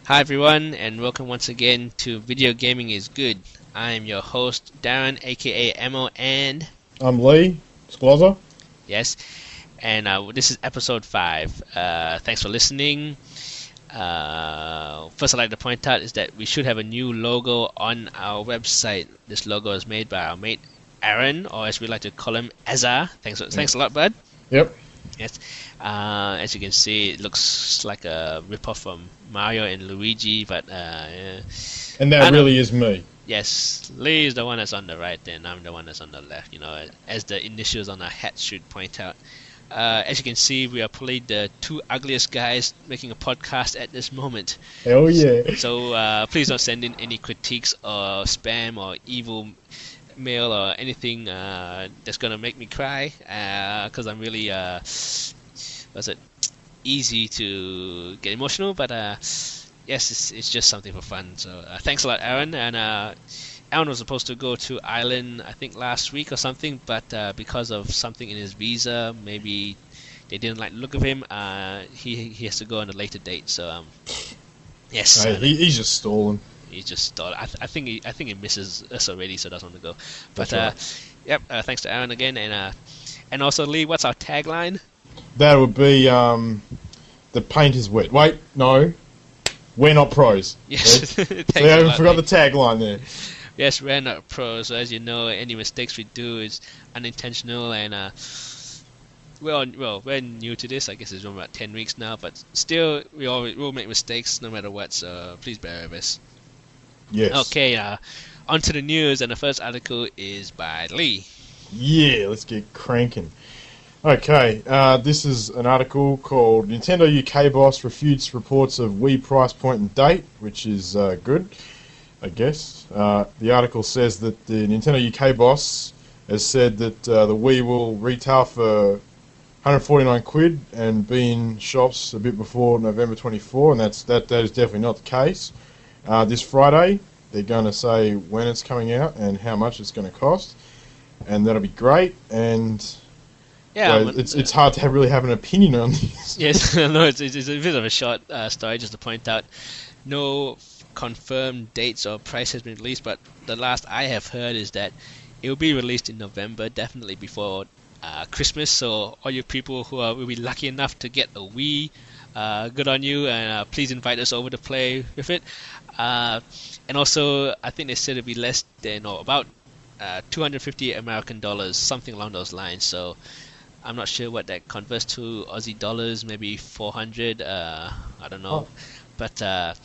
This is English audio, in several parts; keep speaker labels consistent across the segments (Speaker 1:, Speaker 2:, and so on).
Speaker 1: Hi everyone, and welcome once again to Video Gaming is Good. I am your host, Darren, aka Mo, and
Speaker 2: I'm Lee Skloza.
Speaker 1: yes, and this is episode 5. Thanks for listening. First, I'd like to point out is that we should have a new logo on our website. This logo is made by our mate Aaron, or as we like to call him, Azar. Thanks a lot, bud.
Speaker 2: Yep.
Speaker 1: Yes. As you can see, it looks like a ripoff from Mario and Luigi, but
Speaker 2: And that really is me.
Speaker 1: yes, Lee is the one that's on the right, and I'm the one that's on the left. As the initials on our hat should point out. As you can see, we are probably the two ugliest guys making a podcast at this moment.
Speaker 2: Hell yeah.
Speaker 1: So please don't send in any critiques or spam or evil mail or anything that's gonna make me cry, because I'm really easy to get emotional, but yes, it's just something for fun. So thanks a lot, Aaron. And Aaron was supposed to go to Ireland, I think last week or something, but because of something in his visa, maybe they didn't like the look of him. He has to go on a later date. So yes,
Speaker 2: Hey, he's just stalling.
Speaker 1: he just thought. I think he misses us already, so doesn't want to go. But
Speaker 2: That's right.
Speaker 1: yep, thanks to Aaron again, and also Lee. What's our tagline?
Speaker 2: That would be the paint is wet. Wait, no. We're not pros.
Speaker 1: Yes,
Speaker 2: So
Speaker 1: thanks
Speaker 2: you
Speaker 1: a
Speaker 2: haven't
Speaker 1: lot,
Speaker 2: forgot
Speaker 1: Lee.
Speaker 2: the tagline there.
Speaker 1: Yes, we're not pros, so as you know, any mistakes we do is unintentional, and we're new to this. I guess it's been about 10 weeks now, but still, we'll make mistakes no matter what. So please bear with us.
Speaker 2: Yes.
Speaker 1: Okay, on to the news, and the first article is by Lee.
Speaker 2: Yeah, let's get cranking. Okay, this is an article called Nintendo UK Boss Refutes Reports of Wii Price Point and Date, which is good, I guess. The article says that the Nintendo UK boss has said that the Wii will retail for 149 quid and be in shops a bit before November 24, and that is definitely not the case. This Friday, they're going to say when it's coming out and how much it's going to cost, and that'll be great. And
Speaker 1: Yeah,
Speaker 2: well, it's hard to really have an opinion on this.
Speaker 1: yes, no, it's a bit of a short story just to point out. No confirmed dates or price has been released, but the last I have heard is that it will be released in November, definitely before Christmas. So all you people who will be lucky enough to get a Wii, good on you, and please invite us over to play with it. And also, I think they said it'll be less than or about 250 American dollars, something along those lines. So I'm not sure what that converts to Aussie dollars, maybe 400. I don't know, but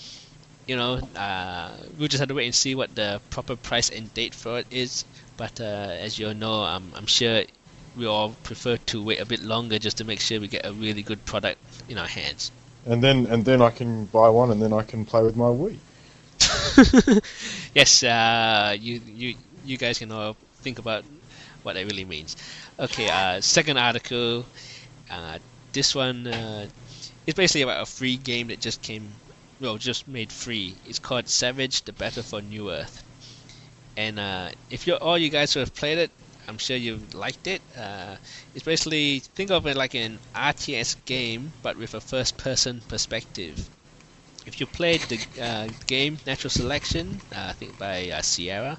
Speaker 1: we'll just have to wait and see what the proper price and date for it is. But as you all know, I'm sure we all prefer to wait a bit longer just to make sure we get a really good product in our hands.
Speaker 2: And then I can buy one, and then I can play with my Wii.
Speaker 1: Yes, you guys can all think about what that really means. Okay, second article. This one is basically about a free game that just made free. It's called Savage: The Battle for New Earth. And if all you guys who have played it, I'm sure you've liked it. It's basically, think of it like an RTS game, but with a first-person perspective. If you played the game Natural Selection, I think by Sierra,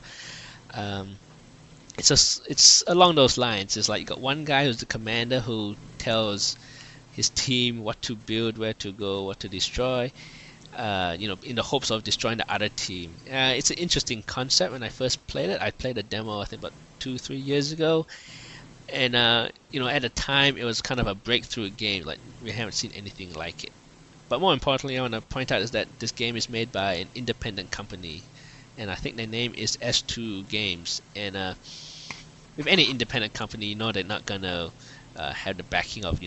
Speaker 1: it's along those lines. It's like you got one guy who's the commander who tells his team what to build, where to go, what to destroy, in the hopes of destroying the other team. It's an interesting concept. When I first played it, I played a demo I think about 2-3 years ago, and at the time it was kind of a breakthrough game. Like, we haven't seen anything like it. But more importantly, I want to point out is that this game is made by an independent company, and I think their name is S2 Games. And with any independent company, they're not gonna have the backing of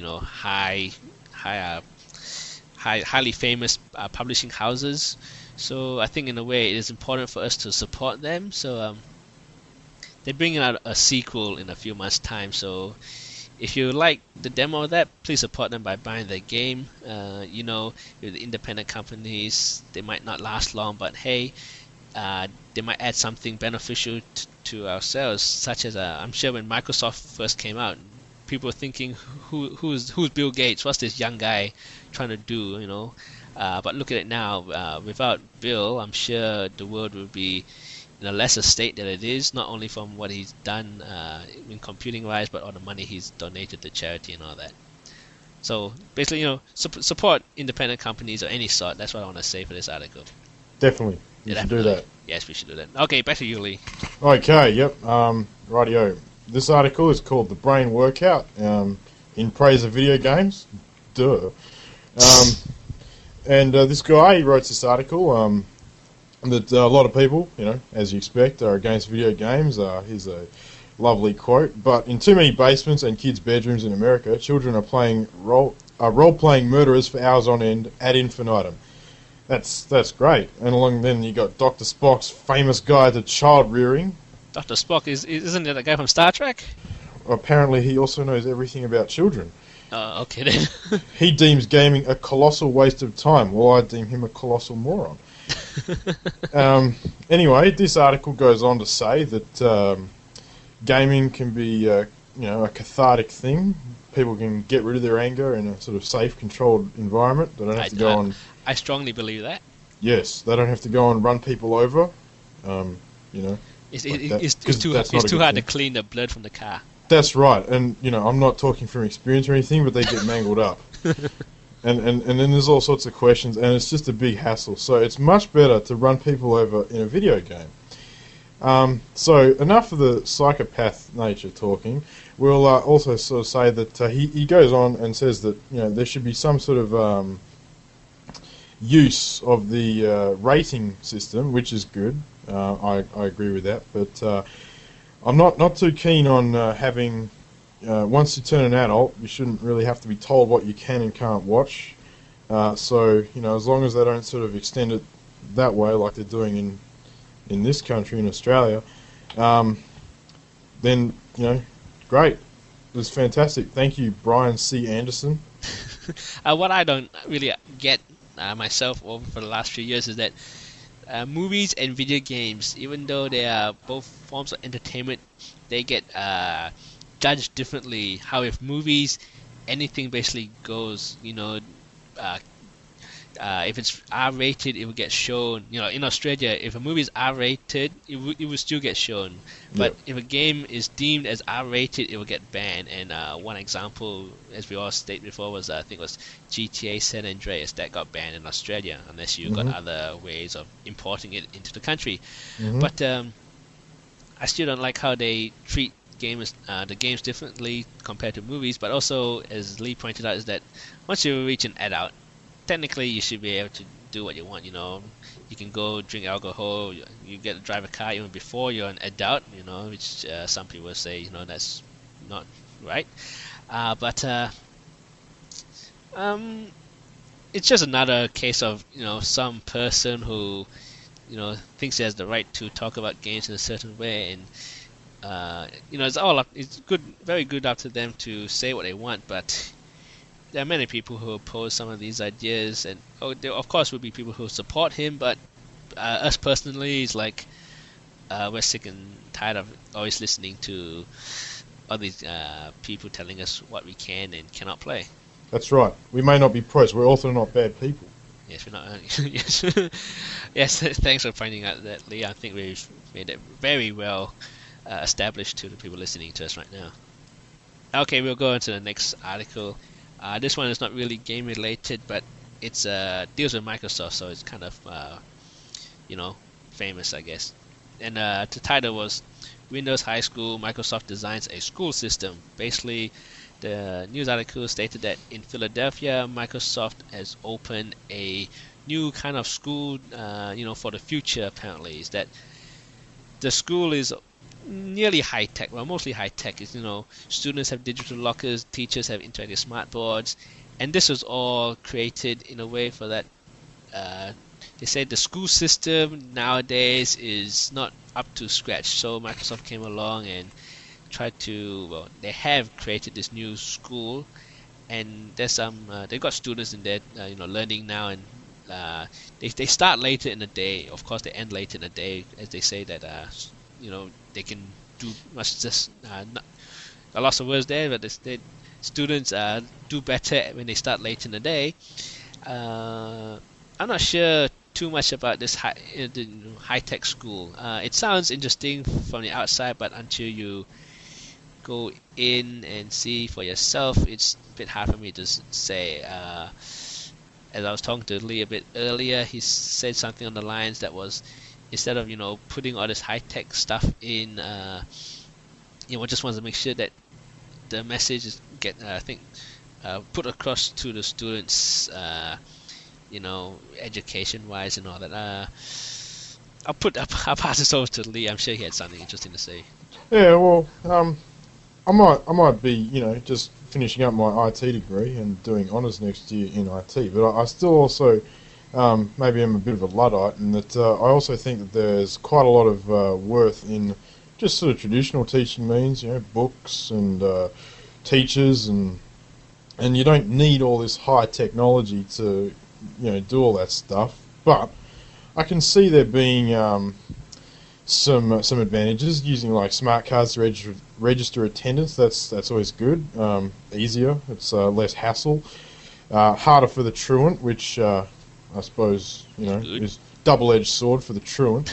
Speaker 1: highly famous publishing houses. So I think in a way it is important for us to support them. So they're bringing out a sequel in a few months' time. So if you like the demo of that, please support them by buying their game. With the independent companies, they might not last long, but hey, they might add something beneficial to ourselves. Such as I'm sure when Microsoft first came out, people were thinking, who's Bill Gates? What's this young guy trying to do? But look at it now. Without Bill, I'm sure the world would be in a lesser state than it is. Not only from what he's done in computing wise, but all the money he's donated to charity and all that. So basically, support independent companies of any sort. That's what I want to say for this article.
Speaker 2: Definitely. You should do that.
Speaker 1: Yes, we should do that. Okay, back to you, Lee.
Speaker 2: Okay, yep. Rightio. This article is called The Brain Workout, in praise of video games. Duh. And this guy, he wrote this article that a lot of people, as you expect, are against video games. Here's a lovely quote. But in too many basements and kids' bedrooms in America, children are playing role-playing murderers for hours on end ad infinitum. That's great. And along then you got Dr. Spock's famous guide to child rearing.
Speaker 1: Dr. Spock isn't it a guy from Star Trek?
Speaker 2: Apparently he also knows everything about children.
Speaker 1: Okay then.
Speaker 2: He deems gaming a colossal waste of time, while I deem him a colossal moron. Anyway, this article goes on to say that gaming can be a cathartic thing. People can get rid of their anger in a sort of safe, controlled environment. They don't have to go on.
Speaker 1: I strongly believe that.
Speaker 2: Yes, they don't have to go and run people over.
Speaker 1: It's too hard to clean the blood from the car.
Speaker 2: That's right, and I'm not talking from experience or anything, but they get mangled up. And then there's all sorts of questions, and it's just a big hassle. So it's much better to run people over in a video game. So enough of the psychopath nature talking. We'll also sort of say that he goes on and says that there should be some sort of use of the rating system, which is good. I agree with that, but I'm not too keen on having. Once you turn an adult, you shouldn't really have to be told what you can and can't watch. So as long as they don't sort of extend it that way, like they're doing in this country, in Australia, then great. It was fantastic. Thank you, Brian C. Anderson.
Speaker 1: What I don't really get myself over for the last few years is that movies and video games, even though they are both forms of entertainment, they get judged differently. How if movies, anything basically goes, if it's R-rated, it will get shown. In Australia, if a movie is R-rated, it will still get shown. But if a game is deemed as R-rated, it will get banned. And one example, as we all stated before, was I think it was GTA San Andreas that got banned in Australia, unless you got other ways of importing it into the country. But I still don't like how they treat the games differently compared to movies. But also, as Lee pointed out, is that once you reach an adult, technically you should be able to do what you want. You can go drink alcohol, you get to drive a car even before you're an adult, which some people say that's not right. But it's just another case of some person who thinks he has the right to talk about games in a certain way, and it's all up. It's good, very good up to them to say what they want, but there are many people who oppose some of these ideas, and there of course will be people who support him, but us personally, it's like we're sick and tired of always listening to all these people telling us what we can and cannot play.
Speaker 2: That's right. We may not be pros, we're also not bad people.
Speaker 1: Yes, we're not. Yes, yes. Thanks for pointing out that, Lee. I think we've made it very well established to the people listening to us right now. Okay, we'll go on to the next article. This one is not really game related, but it's deals with Microsoft, so it's kind of famous, I guess. And the title was Windows High School, Microsoft designs a school system. Basically, the news article stated that in Philadelphia, Microsoft has opened a new kind of school, for the future. Apparently, is that the school is nearly high tech, well, mostly high tech. Is students have digital lockers, teachers have interactive smart boards, and this was all created in a way for that. They said the school system nowadays is not up to scratch, so Microsoft came along and tried to. Well, they have created this new school, and there's some. They've got students in there, learning now, and they start later in the day. Of course, they end later in the day, as they say that. They can do much just a lot of words there, but the students do better when they start late in the day. I'm not sure too much about this high tech school. It sounds interesting from the outside, but until you go in and see for yourself, it's a bit hard for me to say. As I was talking to Lee a bit earlier, he said something on the lines that was, instead of putting all this high tech stuff in, just wants to make sure that the message is put across to the students, education wise and all that. I'll pass this over to Lee. I'm sure he had something interesting to say.
Speaker 2: Yeah, well, I might be, just finishing up my IT degree and doing honours next year in IT, but I still also maybe I'm a bit of a Luddite, in that I also think that there's quite a lot of worth in just sort of traditional teaching means, books and teachers, and you don't need all this high technology to, do all that stuff. But I can see there being some advantages using like smart cards to register attendance. That's always good. Easier. It's less hassle. Harder for the truant, which I suppose is double-edged sword for the truant.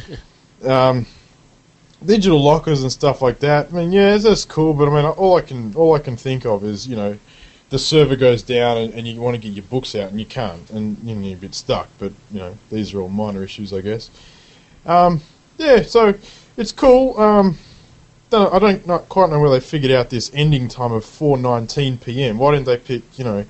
Speaker 2: Digital lockers and stuff like that. I mean, yeah, that's cool, but I mean, all I can think of is the server goes down and you want to get your books out and you can't, and you're a bit stuck. But these are all minor issues, I guess. Yeah, so it's cool. I don't not quite know where they figured out this ending time of 4:19 p.m. Why didn't they pick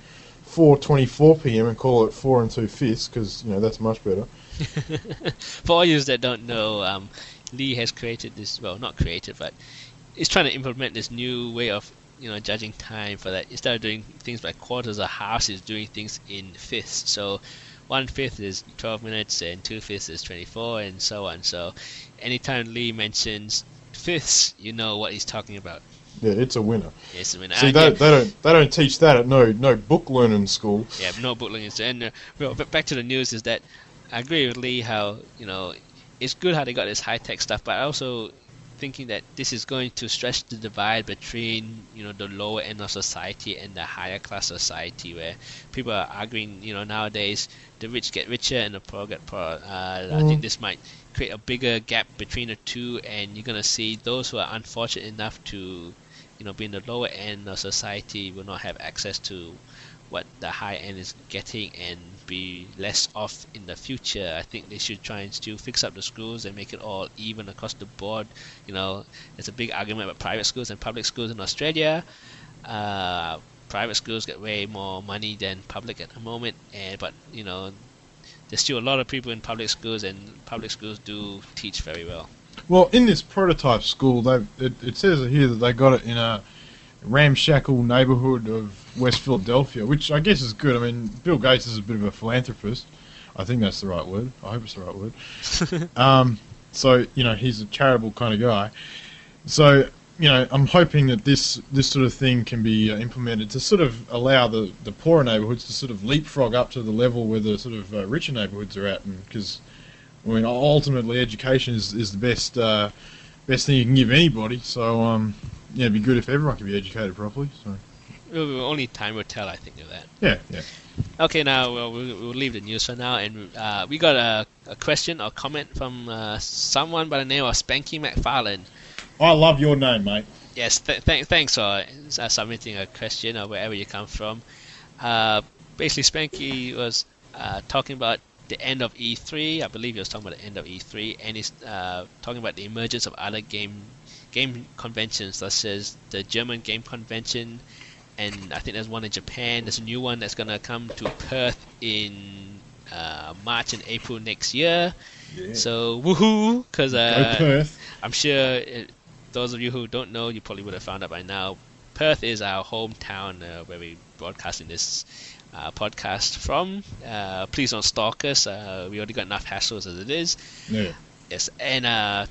Speaker 2: 4:24 p.m. and call it 4 2/5? Because that's much better.
Speaker 1: For all you that don't know, Lee has created this. Well, not created, but he's trying to implement this new way of judging time. For that, instead of doing things by quarters or halves, he's doing things in fifths. So 1/5 is 12 minutes and 2/5 is 24, and so on. So anytime Lee mentions fifths, you know what he's talking about.
Speaker 2: Yeah, it's a winner.
Speaker 1: Yeah, it's a winner.
Speaker 2: See, they don't teach that at no book learning school.
Speaker 1: Yeah, no book learning. And but back to the news is that I agree with Lee how it's good how they got this high tech stuff, but I also thinking that this is going to stretch the divide between the lower end of society and the higher class society, where people are arguing nowadays the rich get richer and the poor get poorer. I think this might create a bigger gap between the two, and you're gonna see those who are unfortunate enough to be in the lower end of society will not have access to what the high end is getting and be less off in the future. I think they should try and still fix up the schools and make it all even across the board. There's a big argument about private schools and public schools in Australia. Private schools get way more money than public at the moment, but there's still a lot of people in public schools, and public schools do teach very well.
Speaker 2: Well, in this prototype school, it says here that they got it in a ramshackle neighbourhood of West Philadelphia, which I guess is good. I mean, Bill Gates is a bit of a philanthropist. I think that's the right word. I hope it's the right word. So, he's a charitable kind of guy. So, I'm hoping that this sort of thing can be implemented to sort of allow the poorer neighbourhoods to sort of leapfrog up to the level where the sort of richer neighbourhoods are at. Because, ultimately education is the best thing you can give anybody. So, it'd be good if everyone could be educated properly. So.
Speaker 1: Only time will tell, I think, of that.
Speaker 2: Yeah.
Speaker 1: Okay, now we'll leave the news for now, and we got a question or comment from someone by the name of Spanky McFarlane.
Speaker 2: I love your name, mate.
Speaker 1: Yes, thanks for submitting a question or wherever you come from. Basically, Spanky was talking about the end of E3. I believe he was talking about the end of E3, and he's talking about the emergence of other game conventions, such as the German Game Convention, and I think there's one in Japan. There's a new one that's going to come to Perth in March and April next year. Yeah. So woohoo! Because I'm sure those of you who don't know, you probably would have found out by now. Perth is our hometown where we broadcasting this podcast from. Please don't stalk us. We already got enough hassles as it is.
Speaker 2: Yeah.
Speaker 1: Yes, and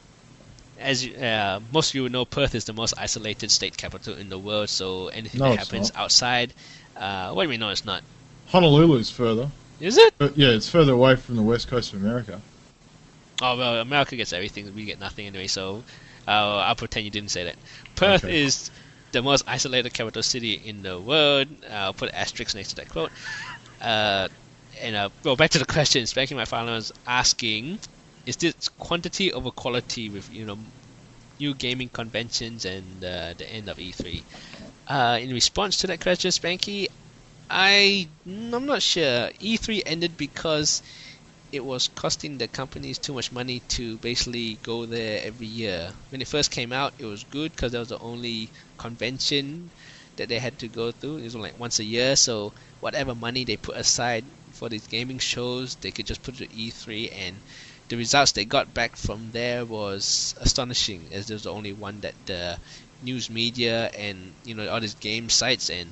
Speaker 1: as most of you know, Perth is the most isolated state capital in the world, so anything that happens outside... what do you mean, no, it's not?
Speaker 2: Honolulu's further.
Speaker 1: Is it?
Speaker 2: But yeah, it's further away from the west coast of America.
Speaker 1: Oh, well, America gets everything, we get nothing anyway, so I'll pretend you didn't say that. Perth is the most isolated capital city in the world. I'll put asterisks next to that quote. Well, back to the question. Spanky My Father was asking, is this quantity over quality with new gaming conventions and the end of E3? In response to that question, Spanky, I'm not sure. E3 ended because it was costing the companies too much money to basically go there every year. When it first came out, it was good because that was the only convention that they had to go through. It was like once a year, so whatever money they put aside for these gaming shows, they could just put it to E3, and the results they got back from there was astonishing, as there was the only one that the news media and all these game sites and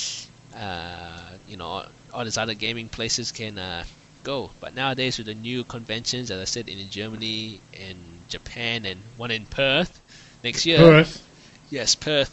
Speaker 1: all these other gaming places can go. But nowadays with the new conventions, as I said, in Germany and Japan and one in Perth next year.
Speaker 2: Perth.
Speaker 1: Yes, Perth.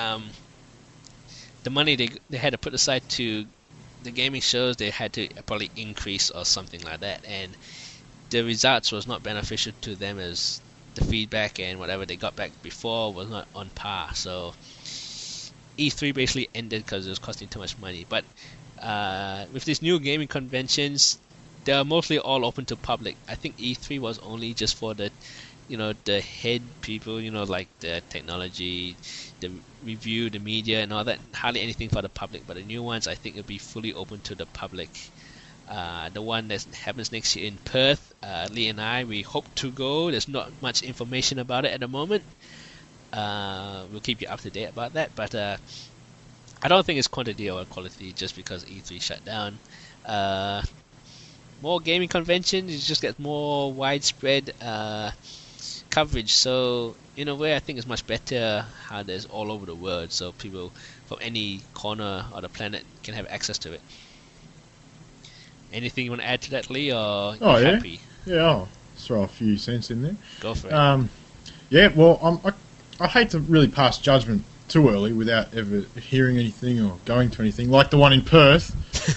Speaker 1: The money they had to put aside to the gaming shows, they had to probably increase or something like that, and the results was not beneficial to them, as the feedback and whatever they got back before was not on par. So E3 basically ended because it was costing too much money. But with these new gaming conventions, they are mostly all open to public. I think E3 was only just for the the head people, like the technology, the review, the media and all that. Hardly anything for the public, but the new ones I think will be fully open to the public. The one that happens next year in Perth, Lee and I, we hope to go. There's not much information about it at the moment. We'll keep you up to date about that, but I don't think it's quantity over quality just because E3 shut down. More gaming conventions, you just get more widespread coverage. So in a way, I think it's much better how there's all over the world, so people from any corner of the planet can have access to it. Anything you want to add to that, Lee, or you happy?
Speaker 2: Yeah, I'll throw a few cents in there.
Speaker 1: Go for it.
Speaker 2: Yeah, well, I hate to really pass judgment too early without ever hearing anything or going to anything, like the one in Perth.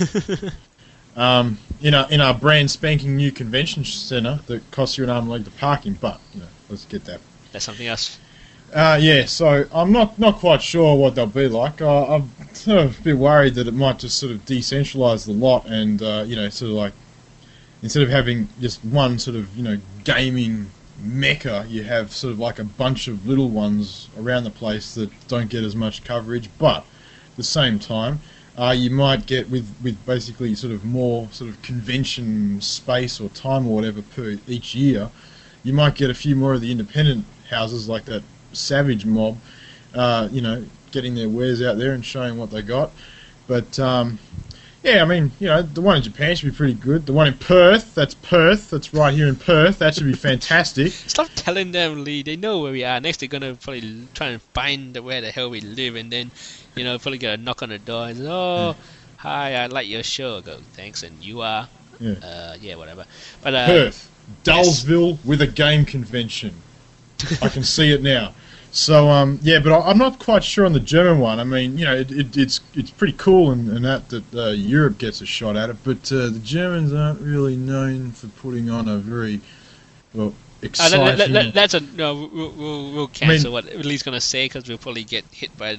Speaker 2: In our brand spanking new convention centre that costs you an arm and leg to parking, but let's get that.
Speaker 1: That's something else.
Speaker 2: Yeah, so I'm not quite sure what they'll be like. I'm sort of a bit worried that it might just sort of decentralise the lot, and sort of like instead of having just one sort of gaming mecca, you have sort of like a bunch of little ones around the place that don't get as much coverage. But at the same time, you might get with basically sort of more sort of convention space or time or whatever per each year, you might get a few more of the independent houses like that Savage Mob, getting their wares out there and showing what they got. But yeah, I mean, the one in Japan should be pretty good. The one in Perth, that's right here in Perth, that should be fantastic.
Speaker 1: Stop telling them, Lee. They know where we are. Next, they're gonna probably try and find where the hell we live, and then probably get a knock on the door and say, hi, I like your show. I go, thanks, and you are? Yeah, whatever. But
Speaker 2: Perth, Dullsville with a game convention. I can see it now. So yeah, but I'm not quite sure on the German one. I mean, it's pretty cool and that Europe gets a shot at it, but the Germans aren't really known for putting on a very exciting.
Speaker 1: We'll cancel what Lee's gonna say, because we'll probably get hit by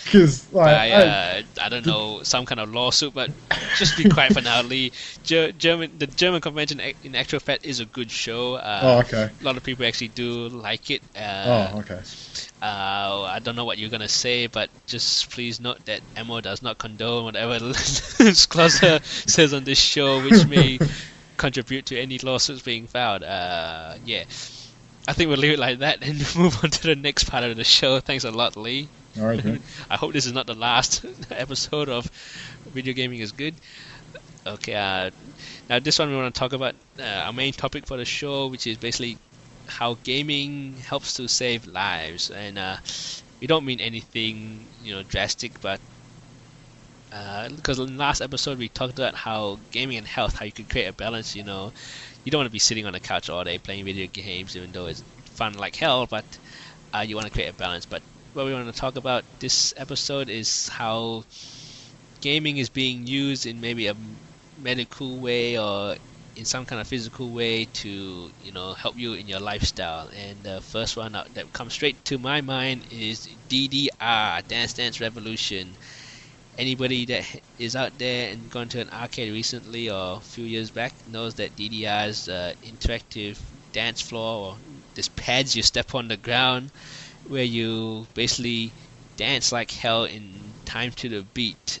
Speaker 1: I don't know, some kind of lawsuit. But just be quiet for now, Lee. The German convention in actual fact is a good show.
Speaker 2: Okay.
Speaker 1: A lot of people actually do like it.
Speaker 2: Okay.
Speaker 1: I don't know what you're gonna say, but just please note that Emo does not condone whatever Schlosser says on this show, which may contribute to any lawsuits being filed. Yeah, I think we'll leave it like that and move on to the next part of the show. Thanks a lot, Lee.
Speaker 2: All right, man.
Speaker 1: I hope this is not the last episode of Video Gaming is Good. Okay, now this one we want to talk about our main topic for the show, which is basically how gaming helps to save lives. And we don't mean anything drastic, but because in the last episode we talked about how gaming and health, how you can create a balance. You don't want to be sitting on the couch all day playing video games, even though it's fun like hell, but you want to create a balance. But what we want to talk about this episode is how gaming is being used in maybe a medical way or in some kind of physical way to help you in your lifestyle. And the first one that comes straight to my mind is DDR, Dance Dance Revolution. Anybody that is out there and gone to an arcade recently or a few years back knows that DDR's interactive dance floor, or this pads you step on the ground where you basically dance like hell in time to the beat.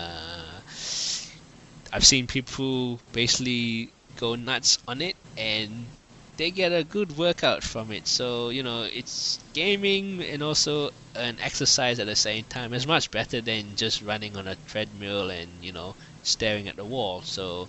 Speaker 1: I've seen people basically go nuts on it, and they get a good workout from it. So, it's gaming and also an exercise at the same time. It's much better than just running on a treadmill and, staring at the wall. So,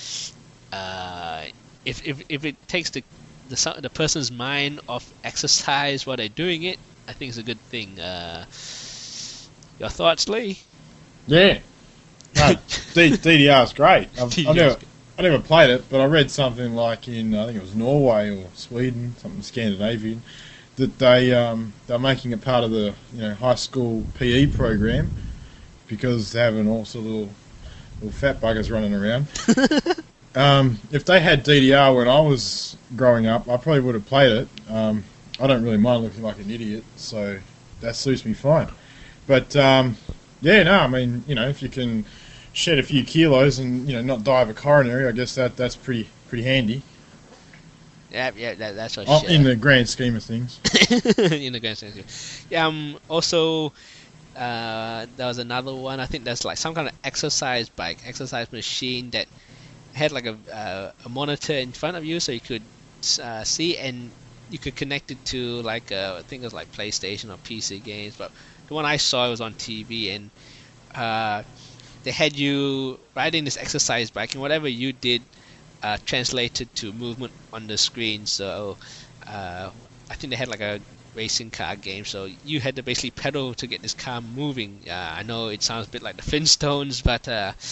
Speaker 1: if it takes the person's mind off exercise while they're doing it, I think it's a good thing. Your thoughts, Lee?
Speaker 2: Yeah. No, DDR is great. I never played it, but I read something like in, I think it was Norway or Sweden, something Scandinavian, that they're making it part of the high school PE program because they're having all sorts of little fat buggers running around. If they had DDR when I was growing up, I probably would have played it. I don't really mind looking like an idiot, so that suits me fine. But if you can shed a few kilos and not die of a coronary, I guess that's pretty handy.
Speaker 1: Yeah, that's for sure.
Speaker 2: In the grand scheme of things.
Speaker 1: In the grand scheme of things. Yeah. Also, there was another one. I think there's like some kind of exercise machine that had like a monitor in front of you, so you could see, and you could connect it to like I think it was like PlayStation or PC games. But the one I saw was on TV, and they had you riding this exercise bike, and whatever you did translated to movement on the screen. So I think they had like a racing car game, so you had to basically pedal to get this car moving. I know it sounds a bit like the Flintstones, but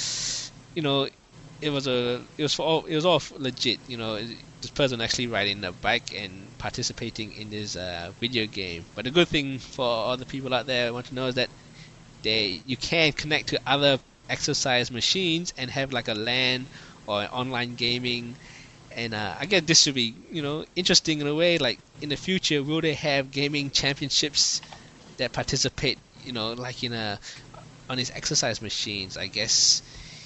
Speaker 1: it was all legit. This person actually riding a bike and participating in this video game. But the good thing for all the people out there who want to know is that you can connect to other exercise machines and have like a LAN or online gaming. And I guess this should be interesting in a way. Like in the future, will they have gaming championships that participate like on these exercise machines? I guess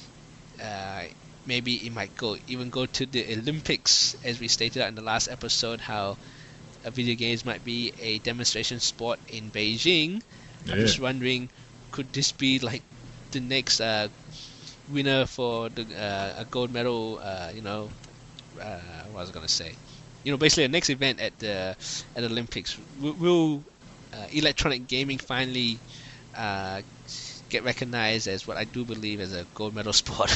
Speaker 1: maybe it might even go to the Olympics, as we stated in the last episode, how video games might be a demonstration sport in Beijing. Yeah. I'm just wondering, could this be like the next winner for a gold medal? What was I gonna say? Basically the next event at the Olympics. Will electronic gaming finally get recognized as what I do believe as a gold medal sport?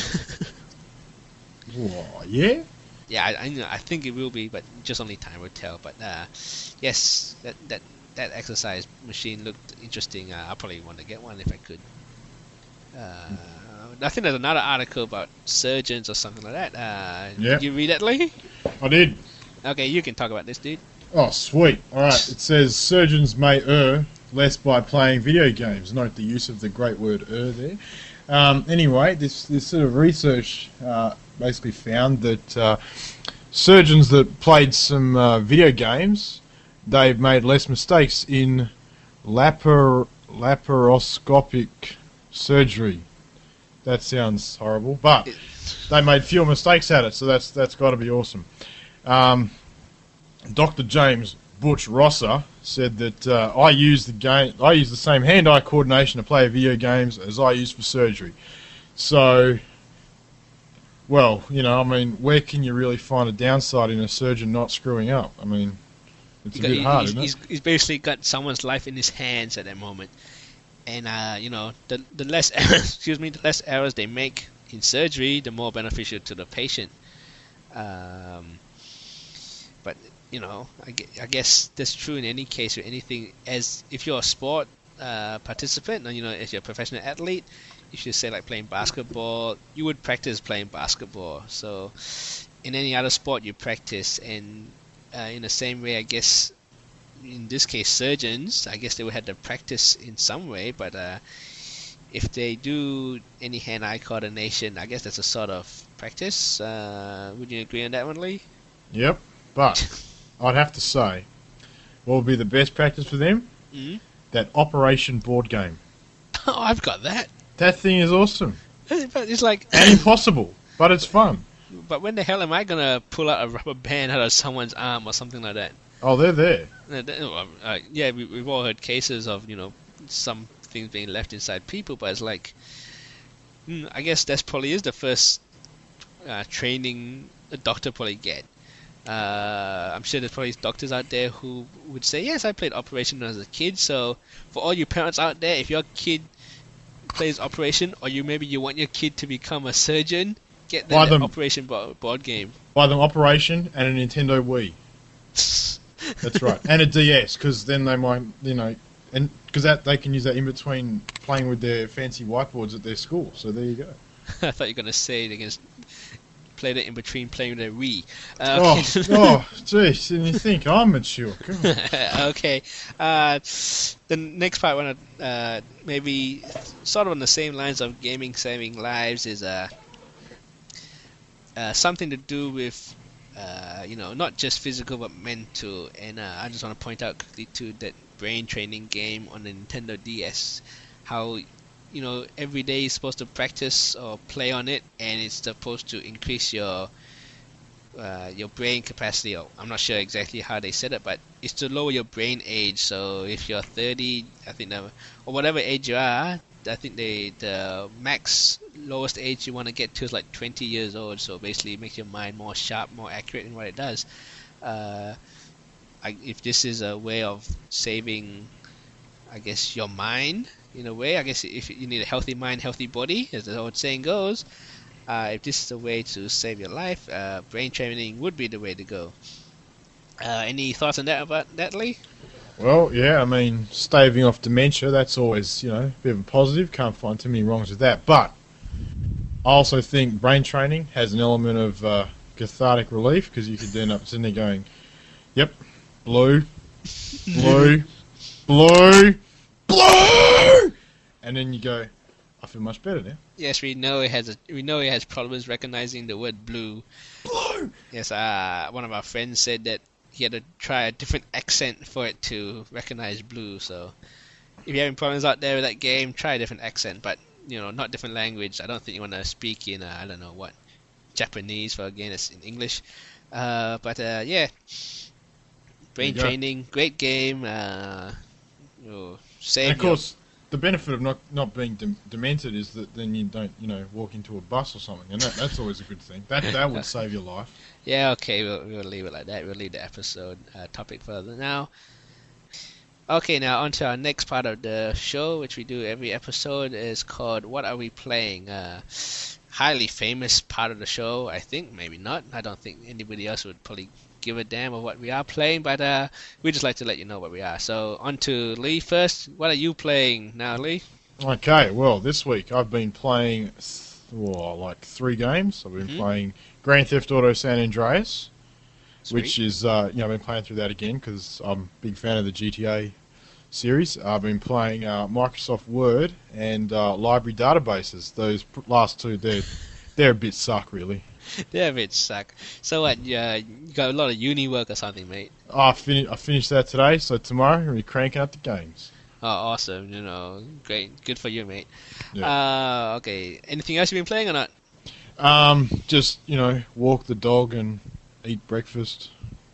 Speaker 2: Yeah.
Speaker 1: Yeah, I think it will be, but just only time will tell. But yes, that exercise machine looked interesting. I'll probably want to get one if I could. I think there's another article about surgeons or something like that. Did you read that, Lee?
Speaker 2: I did. Okay,
Speaker 1: you can talk about this, dude.
Speaker 2: Oh, sweet. All right. It says surgeons may err less by playing video games. Note the use of the great word "err" there. Anyway, this sort of research basically found that surgeons that played some video games, they've made less mistakes in laparoscopic surgery. That sounds horrible, but they made fewer mistakes at it, so that's got to be awesome. Dr. James Butch Rosser said that I use the same hand-eye coordination to play video games as I use for surgery. So, well, where can you really find a downside in a surgeon not screwing up? I mean, it's a bit hard, isn't it?
Speaker 1: He's basically got someone's life in his hands at that moment. And the less the less errors they make in surgery, the more beneficial to the patient. But I guess that's true in any case or anything. As if you're a sport participant, and if you're a professional athlete, if you say like playing basketball, you would practice playing basketball. So in any other sport, you practice, and in the same way, I guess. In this case, surgeons, I guess they would have to practice in some way, but if they do any hand-eye coordination, I guess that's a sort of practice. Would you agree on that one, Lee?
Speaker 2: Yep, but I'd have to say, what would be the best practice for them? Mm-hmm. That Operation board game.
Speaker 1: Oh, I've got that.
Speaker 2: That thing is awesome
Speaker 1: But it's like,
Speaker 2: and impossible, but it's fun.
Speaker 1: but when the hell am I gonna pull out a rubber band out of someone's arm or something like that?
Speaker 2: Oh, they're there.
Speaker 1: Yeah, we've all heard cases of some things being left inside people, but it's like, I guess that probably is the first training a doctor probably get. I'm sure there's probably doctors out there who would say, yes, I played Operation as a kid. So for all you parents out there, if your kid plays Operation, or maybe you want your kid to become a surgeon, get them the Operation board game.
Speaker 2: Buy them Operation and a Nintendo Wii. That's right, and a DS, because then they might, and because that they can use that in between playing with their fancy whiteboards at their school. So there you go.
Speaker 1: I thought you were gonna say they can play that in between playing with their Wii.
Speaker 2: Jeez, and you think I'm mature?
Speaker 1: Okay. The next part I want to maybe sort of on the same lines of gaming saving lives is something to do with not just physical but mental, and I just want to point out quickly to that brain training game on the Nintendo DS, how every day you're supposed to practice or play on it, and it's supposed to increase your brain capacity. I'm not sure exactly how they said it, but it's to lower your brain age. So if you're 30, I think or whatever age you are, I think the max lowest age you want to get to is like 20 years old. So basically, it makes your mind more sharp, more accurate in what it does. If this is a way of saving, I guess, your mind in a way, I guess if you need a healthy mind, healthy body, as the old saying goes, if this is a way to save your life, brain training would be the way to go. Any thoughts on that about that, Lee?
Speaker 2: Well, yeah, I mean, staving off dementia, that's always, a bit of a positive. Can't find too many wrongs with that. But I also think brain training has an element of cathartic relief, because you could end up sitting there going, yep, blue, blue, blue, blue, and then you go, I feel much better now.
Speaker 1: Yes, we know it has problems recognizing the word blue.
Speaker 2: Blue.
Speaker 1: Yes, one of our friends said that he had to try a different accent for it to recognize blue. So if you're having problems out there with that game, try a different accent, but not different language. I don't think you want to speak in I don't know what, Japanese for a game that's in English. But yeah, brain training, great game. Save.
Speaker 2: And of course, the benefit of not being demented is that then you don't, walk into a bus or something, and that's always a good thing. That would save your life.
Speaker 1: Yeah, okay, we'll leave it like that. We'll leave the episode topic further now. Okay, now on to our next part of the show, which we do every episode, is called What Are We Playing? Highly famous part of the show, I think. Maybe not. I don't think anybody else would probably give a damn of what we are playing, but we just like to let you know what we are. So on to Lee first. What are you playing now, Lee?
Speaker 2: Okay, well, this week I've been playing like 3 games. I've been playing Grand Theft Auto San Andreas,
Speaker 1: Sweet.
Speaker 2: which is, I've been playing through that again because I'm a big fan of the GTA series. I've been playing Microsoft Word and library databases. Those last 2, they're a bit suck, really.
Speaker 1: They're a bit suck. So what, you got a lot of uni work or something, mate?
Speaker 2: I finished that today, so tomorrow we'll be cranking out the games.
Speaker 1: Oh, awesome. Great. Good for you, mate.
Speaker 2: Yeah.
Speaker 1: Okay. Anything else you've been playing or not?
Speaker 2: Just, walk the dog and eat breakfast.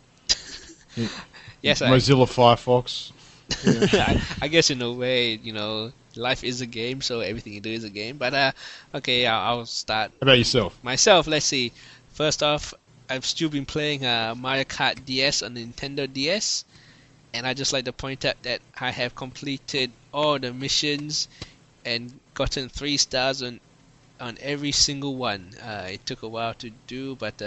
Speaker 1: Yes,
Speaker 2: Mozilla Firefox.
Speaker 1: Yeah. I guess in a way, life is a game, so everything you do is a game. But okay, I'll start.
Speaker 2: How about yourself?
Speaker 1: Myself, let's see. First off, I've still been playing Mario Kart DS on the Nintendo DS, and I just like to point out that I have completed all the missions and gotten 3 stars on every single one. It took a while to do, but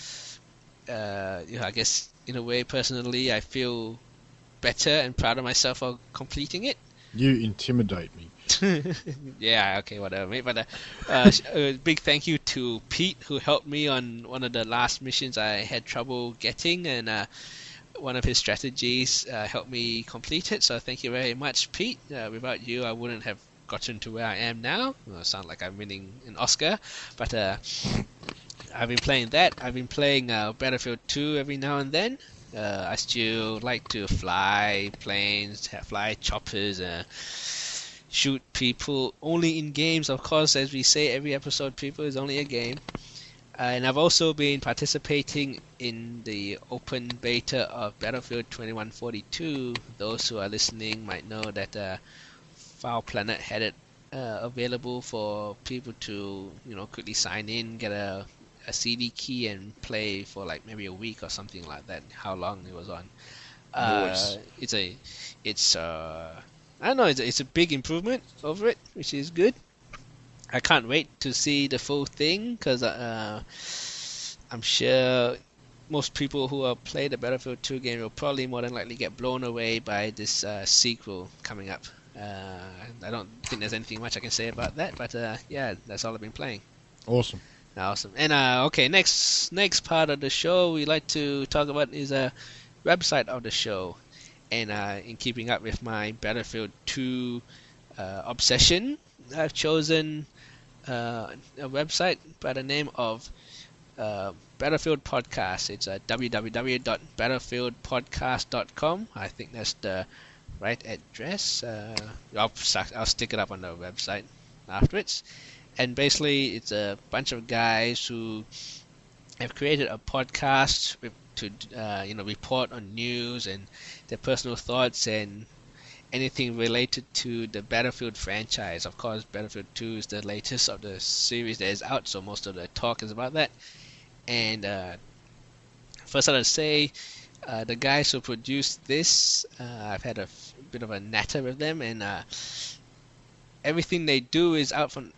Speaker 1: I guess in a way, personally, I feel better and proud of myself for completing it.
Speaker 2: You intimidate me.
Speaker 1: Yeah, okay, whatever, mate. But a big thank you to Pete, who helped me on one of the last missions I had trouble getting, and one of his strategies helped me complete it. So thank you very much, Pete. Without you, I wouldn't have gotten to where I am now. Well, it sounds like I'm winning an Oscar, but I've been playing that. I've been playing Battlefield 2 every now and then. I still like to fly planes, fly choppers, shoot people only in games. Of course, as we say every episode, people is only a game. And I've also been participating in the open beta of Battlefield 2142. Those who are listening might know that Foul Planet had it available for people to, quickly sign in, get a CD key, and play for like maybe a week or something like that. How long it was on?
Speaker 2: Nice.
Speaker 1: I don't know. It's a big improvement over it, which is good. I can't wait to see the full thing because I'm sure most people who have played the Battlefield 2 game will probably more than likely get blown away by this sequel coming up. I don't think there's anything much I can say about that, but yeah, that's all I've been playing.
Speaker 2: Awesome.
Speaker 1: Awesome. And okay, next part of the show we like to talk about is a website of the show. And in keeping up with my Battlefield 2 obsession, I've chosen a website by the name of Battlefield Podcast. It's www.battlefieldpodcast.com. I think that's the right address. I'll stick it up on the website afterwards. And basically, it's a bunch of guys who have created a podcast to report on news and their personal thoughts and anything related to the Battlefield franchise. Of course, Battlefield 2 is the latest of the series that is out, so most of the talk is about that. And first, I'd say the guys who produced this, I've had a bit of a natter with them, and everything they do is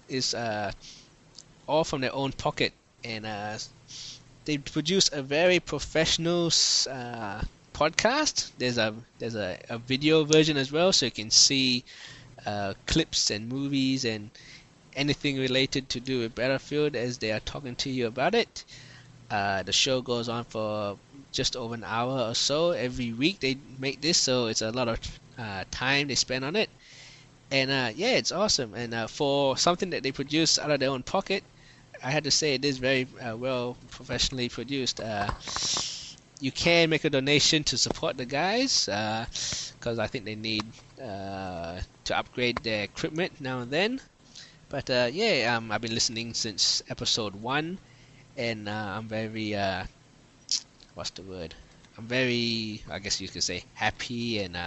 Speaker 1: all from their own pocket, and they produce a very professional podcast. There's a video version as well, so you can see clips and movies and anything related to do with Battlefield as they are talking to you about it. The show goes on for just over an hour or so every week. They make this, so it's a lot of time they spend on it. And yeah, it's awesome. And for something that they produce out of their own pocket, I had to say it is very well professionally produced. You can make a donation to support the guys because I think they need to upgrade their equipment now and then. But yeah, I've been listening since episode 1, and I'm very what's the word? I'm very, I guess you could say, happy and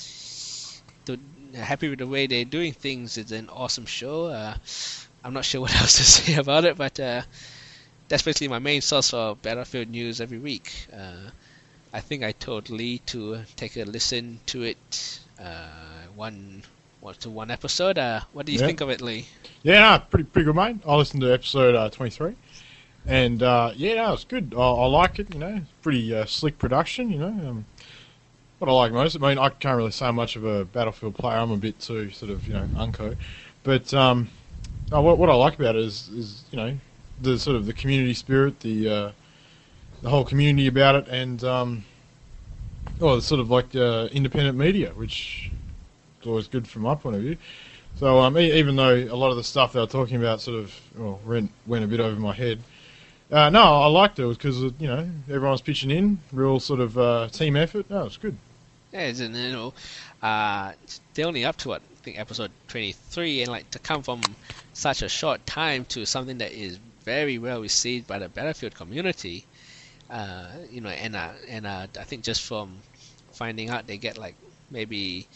Speaker 1: happy with the way they're doing things. It's an awesome show. I'm not sure what else to say about it, but that's basically my main source for Battlefield news every week. I think I told Lee to take a listen to it one episode. What do you think of it, Lee?
Speaker 2: Yeah, no, pretty good, mate. I listened to episode 23, and yeah, no, it's good. I like it. Pretty slick production. What I like most. I mean, I can't really say much of a Battlefield player. I'm a bit too sort of unco, but what I like about it is the sort of the community spirit, the whole community about it, and it's sort of like independent media, which is always good from my point of view. So even though a lot of the stuff they were talking about sort of went a bit over my head, no, I liked it because everyone was pitching in, real sort of team effort. No, it's good.
Speaker 1: Yeah, they're only up to what I think episode 23, and like to come from such a short time to something that is very well received by the Battlefield community, and I think just from finding out they get like maybe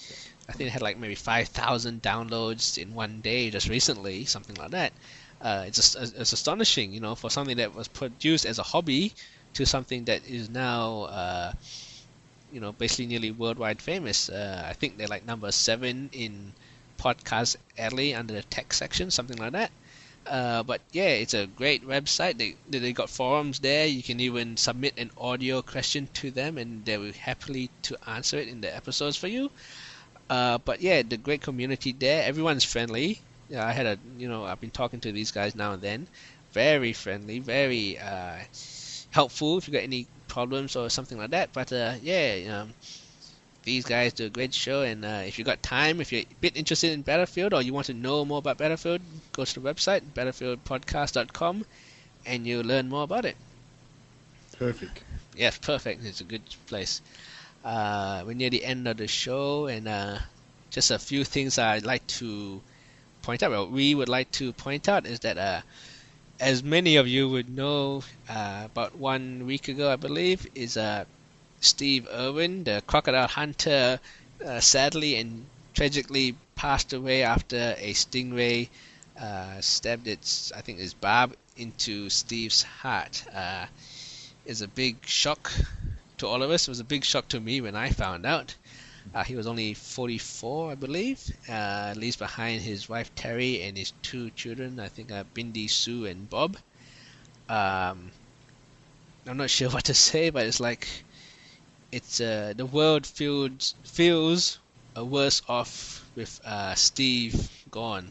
Speaker 1: 5,000 downloads in one day just recently, something like that. It's astonishing, for something that was produced as a hobby to something that is now basically nearly worldwide famous. I think they're like number 7 in Podcast Alley under the tech section, something like that. But yeah, it's a great website. They got forums there. You can even submit an audio question to them, and they will happily to answer it in the episodes for you. But yeah, the great community there. Everyone's friendly. I've been talking to these guys now and then. Very friendly, very helpful if you got any problems or something like that. But these guys do a great show, and if you got time, if you're a bit interested in Battlefield or you want to know more about Battlefield, go to the website battlefieldpodcast.com and you'll learn more about it.
Speaker 2: Perfect.
Speaker 1: Yes, perfect. It's a good place. We're near the end of the show, and just a few things I'd like to point out. Well, we would like to point out is that as many of you would know, about 1 week ago, I believe, is Steve Irwin, the crocodile hunter, sadly and tragically passed away after a stingray stabbed its barb into Steve's heart. Is a big shock to all of us. It was a big shock to me when I found out. He was only 44, I believe. Leaves behind his wife Terry and his 2 children. I think Bindi, Sue, and Bob. I'm not sure what to say, but it's like the world feels worse off with Steve gone.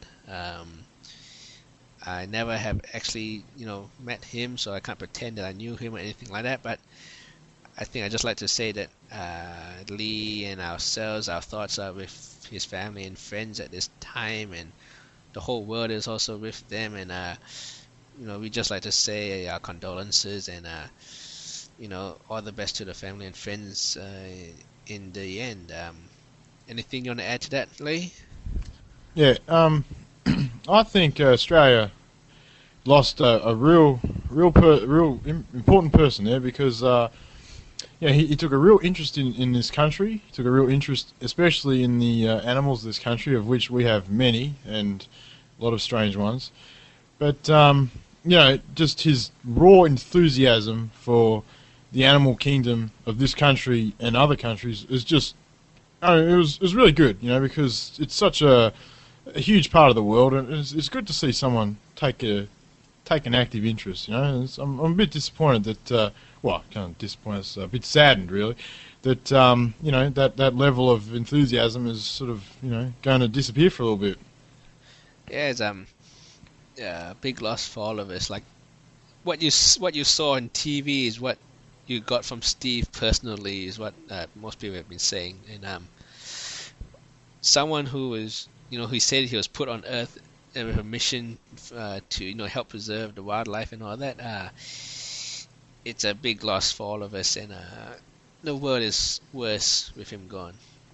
Speaker 1: I never have actually, met him, so I can't pretend that I knew him or anything like that. But I think I'd just like to say that Lee and ourselves, our thoughts are with his family and friends at this time, and the whole world is also with them. And we just like to say our condolences and all the best to the family and friends in the end. Anything you want to add to that, Lee?
Speaker 2: Yeah, I think Australia lost a real important person there because he took a real interest in this country. He took a real interest, especially in the animals of this country, of which we have many and a lot of strange ones. But just his raw enthusiasm for the animal kingdom of this country and other countries is just, it was really good, because it's such a huge part of the world, and it's good to see someone take an active interest. I'm a bit disappointed that, kind of disappointed, a bit saddened really, that that level of enthusiasm is sort of going to disappear for a little bit.
Speaker 1: Yeah, it's a big loss for all of us. Like what you saw on TV is what you got from Steve personally, is what most people have been saying, and someone who was. He said he was put on Earth with a mission to, help preserve the wildlife and all that. It's a big loss for all of us, and the world is worse with him gone.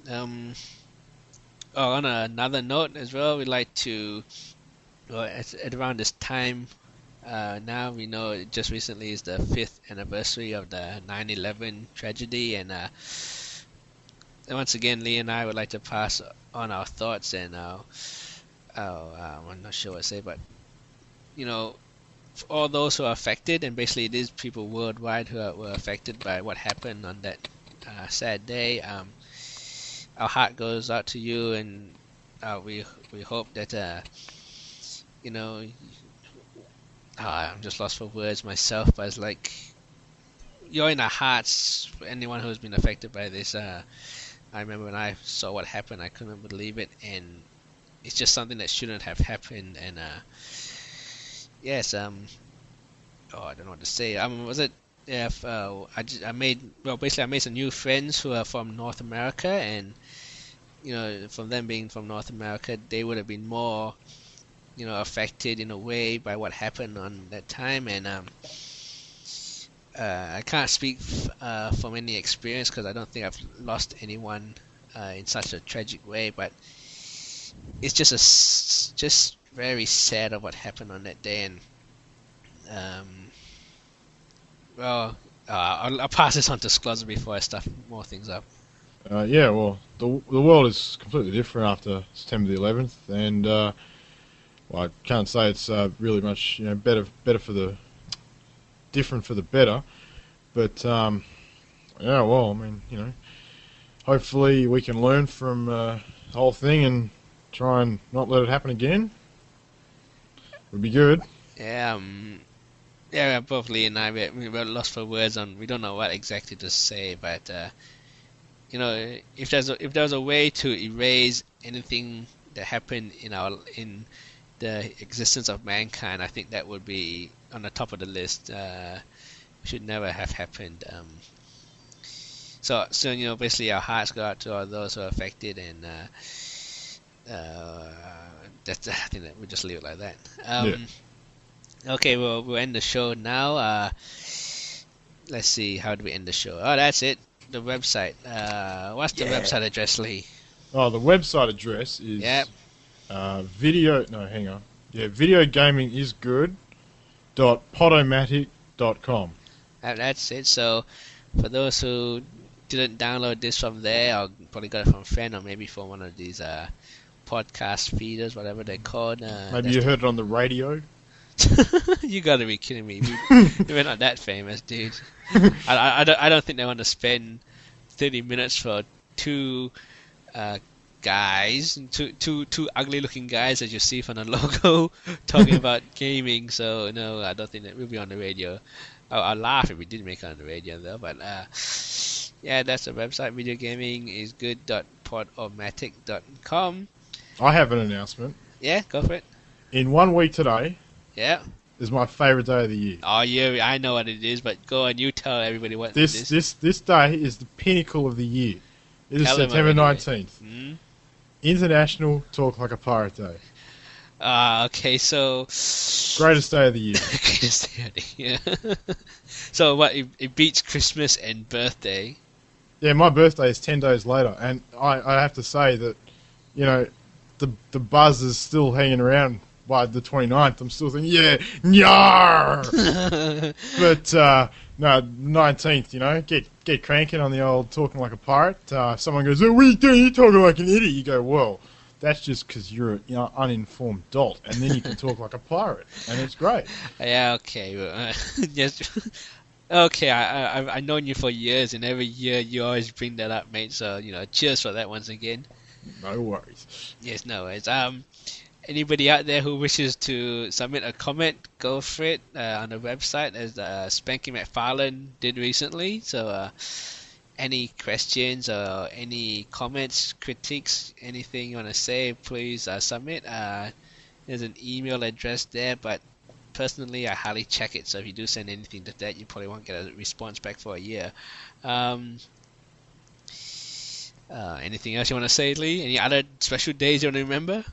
Speaker 1: On another note as well, we'd like to, at around this time now, we know just recently is the 5th anniversary of the 9/11 tragedy, and once again, Lee and I would like to pass on our thoughts and I'm not sure what to say, but for all those who are affected, and basically it is people worldwide who were affected by what happened on that sad day. Our heart goes out to you, and we hope that I'm just lost for words myself, but it's like you're in our hearts for anyone who's been affected by this. I remember when I saw what happened, I couldn't believe it, and it's just something that shouldn't have happened. And yes, I don't know what to say. Was it? Yeah, I made some new friends who are from North America, and from them being from North America, they would have been more, affected in a way by what happened on that time, and I can't speak from any experience because I don't think I've lost anyone in such a tragic way, but it's just very sad of what happened on that day. And I'll pass this on to Sklozer before I stuff more things up.
Speaker 2: Well, the world is completely different after September the 11th, and I can't say it's really much better for the different for the better, but hopefully we can learn from the whole thing and try and not let it happen again. Would be good.
Speaker 1: Both Lee and I we're lost for words on. We don't know what exactly to say, but if there's a way to erase anything that happened in the existence of mankind, I think that would be on the top of the list. Should never have happened. So basically our hearts go out to all those who are affected, and that's, I think that we'll just leave it like that. Okay, we'll end the show now. Let's see, how do we end the show? Oh, that's it. The website. What's the website address, Lee?
Speaker 2: Oh, the website address is
Speaker 1: Yep.
Speaker 2: video. No, hang on. Yeah, videogaming.podomatic.com.
Speaker 1: That's it. So, for those who didn't download this from there, or probably got it from a friend, or maybe from one of these podcast feeders, whatever they're called.
Speaker 2: Maybe you heard it on the radio.
Speaker 1: You gotta be kidding me. We're not that famous, dude. I don't think they want to spend 30 minutes for two guys, two ugly looking guys as you see from the logo, talking about gaming. So no, I don't think that we'll be on the radio. I'll laugh if we did make it on the radio though. But yeah, that's the website. Video gaming is good.podomatic.com.
Speaker 2: I have an announcement.
Speaker 1: Yeah, go for it.
Speaker 2: In 1 week today
Speaker 1: Yeah.
Speaker 2: is my favourite day of the year.
Speaker 1: Oh yeah, I know what it is, but go on, you tell everybody what
Speaker 2: This
Speaker 1: it is.
Speaker 2: this day is the pinnacle of the year. It is
Speaker 1: Tell them
Speaker 2: September
Speaker 1: already.
Speaker 2: 19th.
Speaker 1: Hmm?
Speaker 2: International Talk Like a Pirate Day.
Speaker 1: Okay, so
Speaker 2: Greatest day of the year.
Speaker 1: yeah. So what? It beats Christmas and birthday.
Speaker 2: Yeah, my birthday is 10 days later, and I have to say that, you know, the buzz is still hanging around by the 29th. I'm still thinking, yeah, nyar! But, no, 19th, you know, get cranking on the old Talking Like a Pirate. Someone goes, oh, what are you doing? You're talking like an idiot. You go, well, that's just because you're an uninformed dolt, and then you can talk like a pirate, and it's great.
Speaker 1: Yeah. Okay. Well, yes. Okay. I've known you for years, and every year you always bring that up, mate. So cheers for that once again.
Speaker 2: No worries.
Speaker 1: Yes. No worries. Anybody out there who wishes to submit a comment, go for it on the website, as Spanky McFarlane did recently. So, any questions or any comments, critiques, anything you want to say, please submit. There's an email address there, but personally, I highly check it. So if you do send anything to that, you probably won't get a response back for a year. Anything else you want to say, Lee? Any other special days you want to remember?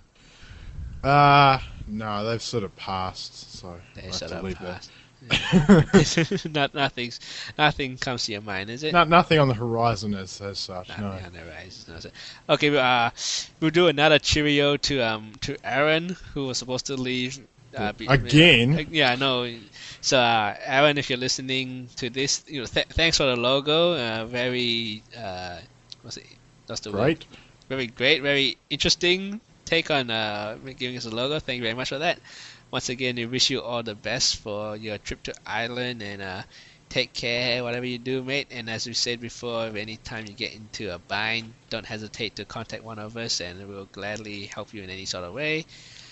Speaker 2: No, they've sort of passed, so
Speaker 1: They
Speaker 2: I have
Speaker 1: sort
Speaker 2: to
Speaker 1: of
Speaker 2: leave
Speaker 1: passed.
Speaker 2: that.
Speaker 1: Nothing comes to your mind, is it?
Speaker 2: Nothing on the horizon as such. No.
Speaker 1: Nothing on the horizon, is it? Okay, we'll do another cheerio to Aaron, who was supposed to leave.
Speaker 2: Again?
Speaker 1: Yeah, I know. So, Aaron, if you're listening to this, thanks for the logo. Very, what's it? That's the word.
Speaker 2: Great.
Speaker 1: Very great, very interesting take on giving us a logo. Thank you very much for that. Once again, we wish you all the best for your trip to Ireland, and take care, whatever you do, mate. And as we said before, if any time you get into a bind, don't hesitate to contact one of us, and we'll gladly help you in any sort of way.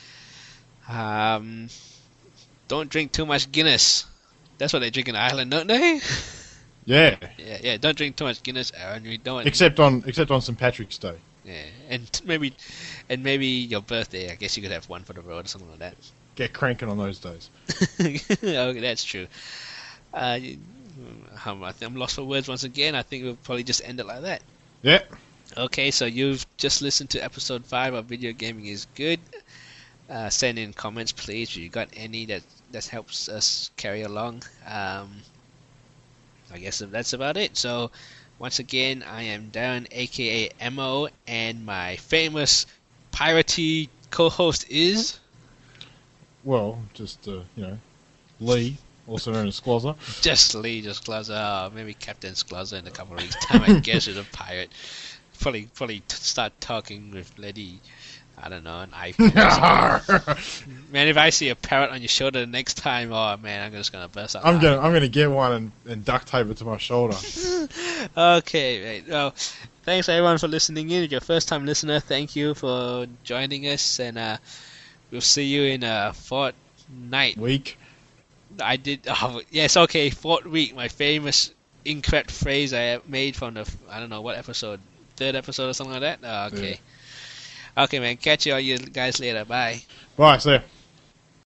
Speaker 1: Don't drink too much Guinness. That's what they drink in Ireland, don't they?
Speaker 2: Yeah.
Speaker 1: Yeah. Don't drink too much Guinness, Aaron. We don't.
Speaker 2: Except on St. Patrick's Day.
Speaker 1: Yeah, and maybe your birthday. I guess you could have one for the road or something like that.
Speaker 2: Get cranking on those days.
Speaker 1: Okay, that's true. I'm lost for words once again. I think we'll probably just end it like that.
Speaker 2: Yeah.
Speaker 1: Okay, so you've just listened to episode 5 of Video Gaming is Good. Send in comments, please, if you got any that helps us carry along. I guess that's about it. So, once again, I am Darren, aka Mo, and my famous piratey co-host is...
Speaker 2: Well, just, Lee, also known as Sklozer.
Speaker 1: Just Lee, just Sklozer. Maybe Captain Sklozer in a couple of weeks' time, I guess, is a pirate. Probably start talking with Lady, I don't know, an iPhone. Man, if I see a parrot on your shoulder the next time, oh man, I'm just gonna burst out.
Speaker 2: I'm gonna get one and duct tape it to my shoulder.
Speaker 1: Okay, right. Well, thanks everyone for listening in. If you're a first time listener, thank you for joining us, and we'll see you in a fortnight.
Speaker 2: Week.
Speaker 1: I did. Oh, yes, okay, 4th week. My famous incorrect phrase I made from the, I don't know what episode, 3rd episode or something like that. Okay.
Speaker 2: Yeah.
Speaker 1: Okay, man. Catch you all you guys later. Bye.
Speaker 2: Bye, see ya.